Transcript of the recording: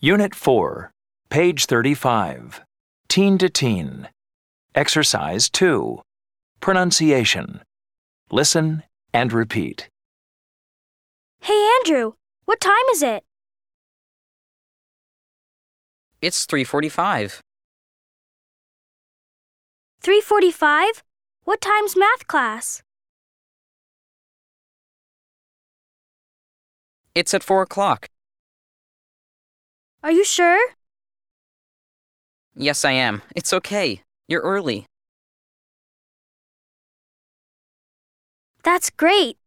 Unit 4, page 35. Teen to Teen. Exercise 2. Pronunciation. Listen and repeat. Hey, Andrew, what time is it? It's 3:45. 3:45? What time's math class? It's at 4 o'clock. Are you sure? Yes, I am. It's okay. You're early. That's great.